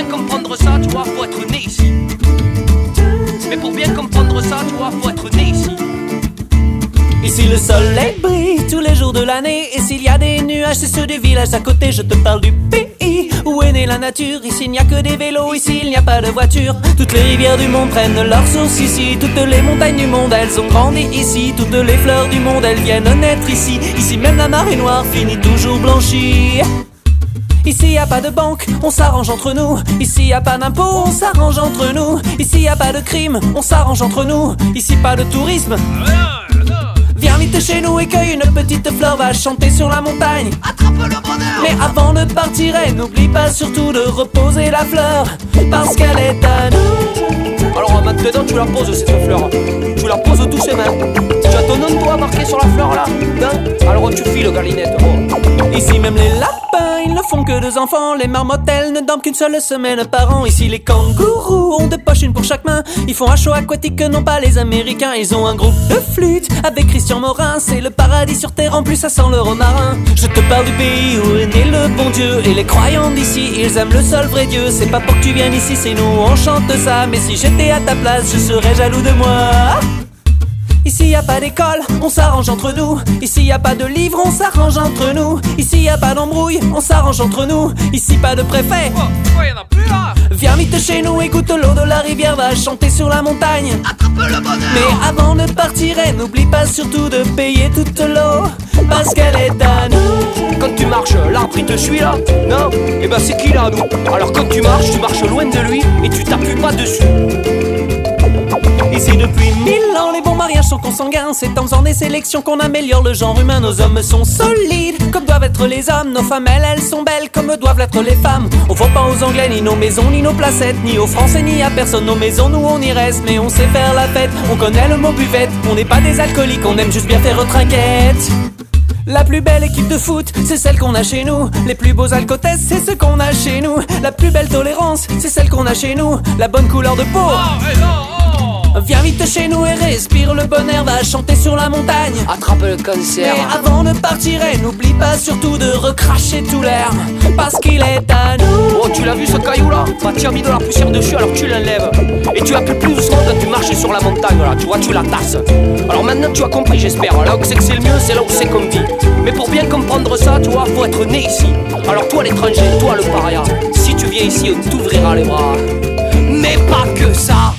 bien comprendre ça, tu vois, faut être né ici. Mais pour bien comprendre ça, tu vois, faut être né ici. Ici le soleil brille tous les jours de l'année. Et s'il y a des nuages, c'est ceux du village à côté. Je te parle du pays où est née la nature. Ici il n'y a que des vélos, ici il n'y a pas de voiture. Toutes les rivières du monde prennent leur source ici. Toutes les montagnes du monde, elles ont grandi ici. Toutes les fleurs du monde, elles viennent naître ici. Ici même la marée noire finit toujours blanchie. Ici y a pas de banque, on s'arrange entre nous. Ici y a pas d'impôts, on s'arrange entre nous. Ici y a pas de crime, on s'arrange entre nous. Ici pas de tourisme. Viens vite chez nous et cueille une petite fleur, va chanter sur la montagne. Attrape le bonheur. Mais avant de partir, n'oublie pas surtout de reposer la fleur, parce qu'elle est à nous. Alors maintenant tu la poses cette fleur. Tu la poses doucement. Tu as ton nom toi marqué sur la fleur là, hein? Alors tu files galinette. Oh. Ici même les lapins, ils ne font que 2 enfants. Les marmottes, elles ne dorment qu'une seule semaine par an. Ici les kangourous ont 2 poches, une pour chaque main. Ils font un show aquatique, non pas les Américains. Ils ont un groupe de flûte avec Christian Morin. C'est le paradis sur terre, en plus ça sent le romarin. Je te parle du pays où est né le bon Dieu. Et les croyants d'ici, ils aiment le seul vrai Dieu. C'est pas pour que tu viennes ici, c'est nous, on chante ça. Mais si j'étais à ta place, je serais jaloux de moi. Ici y a pas d'école, on s'arrange entre nous. Ici y a pas de livres, on s'arrange entre nous. Ici y a pas d'embrouille, on s'arrange entre nous. Ici pas de préfet. Oh, pourquoi y'en a plus là? Viens vite chez nous, écoute l'eau de la rivière, va chanter sur la montagne. Attrape le bonheur. Mais avant de partir, n'oublie pas surtout de payer toute l'eau, parce qu'elle est à nous. Quand tu marches, l'arbre il te suit là? Non? Eh ben c'est qu'il est à nous. Alors quand tu marches loin de lui et tu t'appuies pas dessus. Ici depuis 1000 ans, les bons mariages sont consanguins. C'est en faisant des sélections qu'on améliore le genre humain. Nos hommes sont solides, comme doivent être les hommes. Nos femmes, elles sont belles, comme doivent l'être les femmes. On faut pas aux Anglais, ni nos maisons, ni nos placettes, ni aux Français, ni à personne. Nos maisons, nous on y reste, mais on sait faire la fête. On connaît le mot buvette, on n'est pas des alcooliques. On aime juste bien faire trinquette. La plus belle équipe de foot, c'est celle qu'on a chez nous. Les plus beaux alcotesses, c'est ce qu'on a chez nous. La plus belle tolérance, c'est celle qu'on a chez nous. La bonne couleur de peau. Viens vite chez nous et respire le bon air, va chanter sur la montagne. Attrape le cancer. Mais avant de partir, n'oublie pas surtout de recracher tout l'air, parce qu'il est à nous. Oh, tu l'as vu ce caillou là? Bah tu as mis de la poussière dessus, alors tu l'enlèves. Et tu appuies plus doucement quand tu marches sur la montagne là, tu vois, tu la tasses. Alors maintenant tu as compris, j'espère. Là où c'est que c'est le mieux, c'est là où c'est qu'on vit. Mais pour bien comprendre ça, tu vois, faut être né ici. Alors toi l'étranger, toi le paria, si tu viens ici, on t'ouvrira les bras. Mais pas que ça.